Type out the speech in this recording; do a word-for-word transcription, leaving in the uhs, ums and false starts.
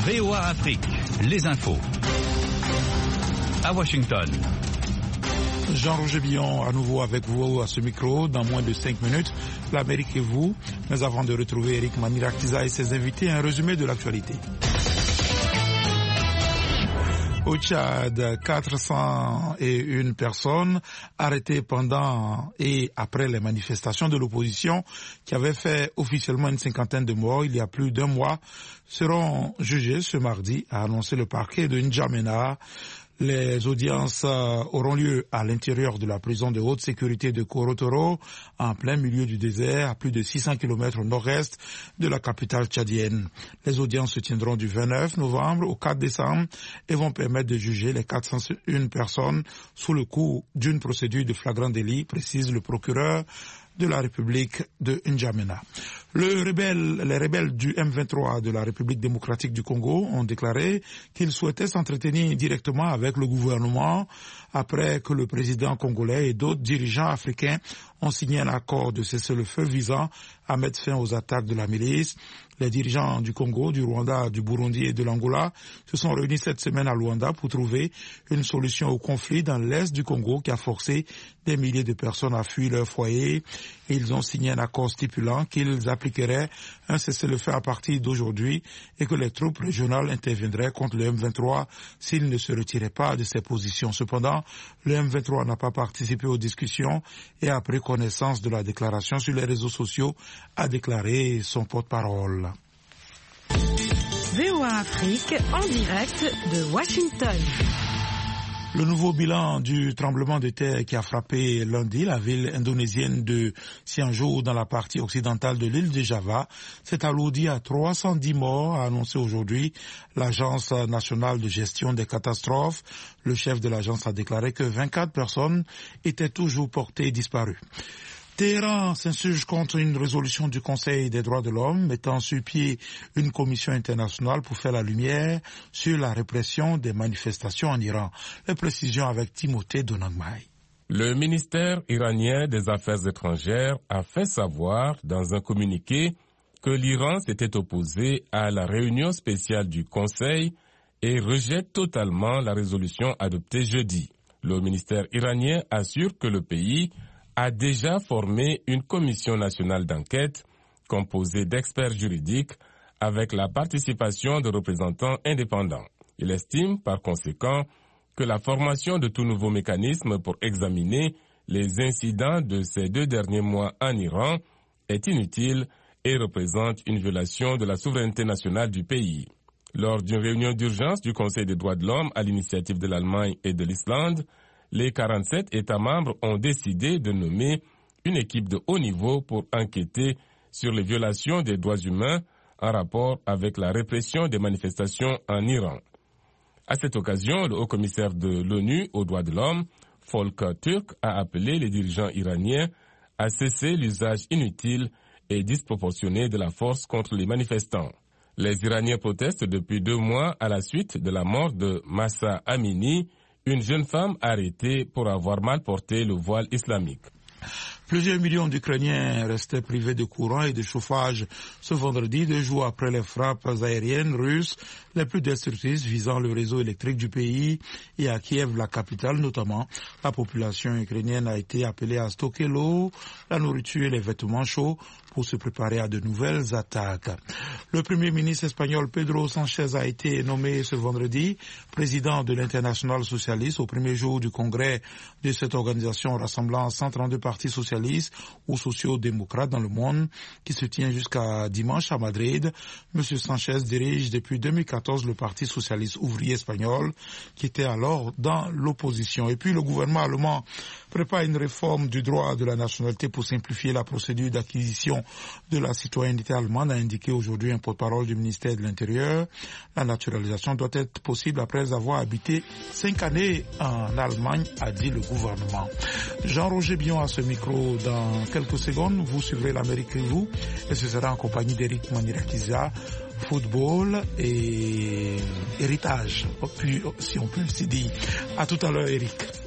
V O A Afrique, les infos. À Washington. Jean-Roger Billon, à nouveau avec vous à ce micro, dans moins de cinq minutes, l'Amérique et vous. Mais avant de retrouver Eric Maniraktiza et ses invités, un résumé de l'actualité. Au Tchad, quatre cent un personnes arrêtées pendant et après les manifestations de l'opposition qui avaient fait officiellement une cinquantaine de morts il y a plus d'un mois seront jugées ce mardi, a annoncé le parquet de N'Djamena. Les audiences auront lieu à l'intérieur de la prison de haute sécurité de Korotoro, en plein milieu du désert, à plus de six cents kilomètres au nord-est de la capitale tchadienne. Les audiences se tiendront du vingt-neuf novembre au quatre décembre et vont permettre de juger les quatre cent un personnes sous le coup d'une procédure de flagrant délit, précise le procureur de la République de N'Djamena. Le rebelle, les rebelles du M vingt-trois de la République démocratique du Congo ont déclaré qu'ils souhaitaient s'entretenir directement avec le gouvernement après que le président congolais et d'autres dirigeants africains ont signé un accord de cessez-le-feu visant à mettre fin aux attaques de la milice. Les dirigeants du Congo, du Rwanda, du Burundi et de l'Angola se sont réunis cette semaine à Luanda pour trouver une solution au conflit dans l'est du Congo qui a forcé des milliers de personnes à fuir leur foyer. Et ils ont signé un accord stipulant qu'ils appliqueraient un cessez-le-feu à partir d'aujourd'hui et que les troupes régionales interviendraient contre le M vingt-trois s'ils ne se retiraient pas de ces positions. Cependant, le M vingt-trois n'a pas participé aux discussions et a pris connaissance de la déclaration sur les réseaux sociaux, a déclaré son porte-parole. V O A Afrique en direct de Washington. Le nouveau bilan du tremblement de terre qui a frappé lundi la ville indonésienne de Cianjur dans la partie occidentale de l'île de Java s'est alourdi à trois cent dix morts, a annoncé aujourd'hui l'Agence nationale de gestion des catastrophes. Le chef de l'agence a déclaré que vingt-quatre personnes étaient toujours portées disparues. Téhéran s'insurge contre une résolution du Conseil des droits de l'homme mettant sur pied une commission internationale pour faire la lumière sur la répression des manifestations en Iran. Les précisions avec Timothée Donangmai. Le ministère iranien des Affaires étrangères a fait savoir dans un communiqué que l'Iran s'était opposé à la réunion spéciale du Conseil et rejette totalement la résolution adoptée jeudi. Le ministère iranien assure que le pays a déjà formé une commission nationale d'enquête composée d'experts juridiques avec la participation de représentants indépendants. Il estime par conséquent que la formation de tout nouveau mécanisme pour examiner les incidents de ces deux derniers mois en Iran est inutile et représente une violation de la souveraineté nationale du pays. Lors d'une réunion d'urgence du Conseil des droits de l'homme à l'initiative de l'Allemagne et de l'Islande, les quarante-sept États membres ont décidé de nommer une équipe de haut niveau pour enquêter sur les violations des droits humains en rapport avec la répression des manifestations en Iran. À cette occasion, le haut-commissaire de l'ONU aux droits de l'homme, Volker Türk, a appelé les dirigeants iraniens à cesser l'usage inutile et disproportionné de la force contre les manifestants. Les Iraniens protestent depuis deux mois à la suite de la mort de Mahsa Amini, une jeune femme arrêtée pour avoir mal porté le voile islamique. Plusieurs millions d'Ukrainiens restaient privés de courant et de chauffage ce vendredi, deux jours après les frappes aériennes russes les plus destructrices visant le réseau électrique du pays et à Kiev, la capitale notamment. La population ukrainienne a été appelée à stocker l'eau, la nourriture et les vêtements chauds pour se préparer à de nouvelles attaques. Le Premier ministre espagnol Pedro Sánchez a été nommé ce vendredi président de l'Internationale socialiste au premier jour du congrès de cette organisation rassemblant cent trente-deux partis socialistes ou sociaux-démocrates dans le monde qui se tient jusqu'à dimanche à Madrid. Monsieur Sánchez dirige depuis deux mille quatorze le Parti socialiste ouvrier espagnol qui était alors dans l'opposition. Et puis le gouvernement allemand prépare une réforme du droit de la nationalité pour simplifier la procédure d'acquisition de la citoyenneté allemande, a indiqué aujourd'hui un porte-parole du ministère de l'Intérieur. La naturalisation doit être possible après avoir habité cinq années en Allemagne, a dit le gouvernement. Jean-Roger Billon à ce micro. Dans quelques secondes, vous suivrez l'Amérique et vous, et ce sera en compagnie d'Eric Maniraktiza. Football et héritage, si on peut ainsi dire. À tout à l'heure, Eric.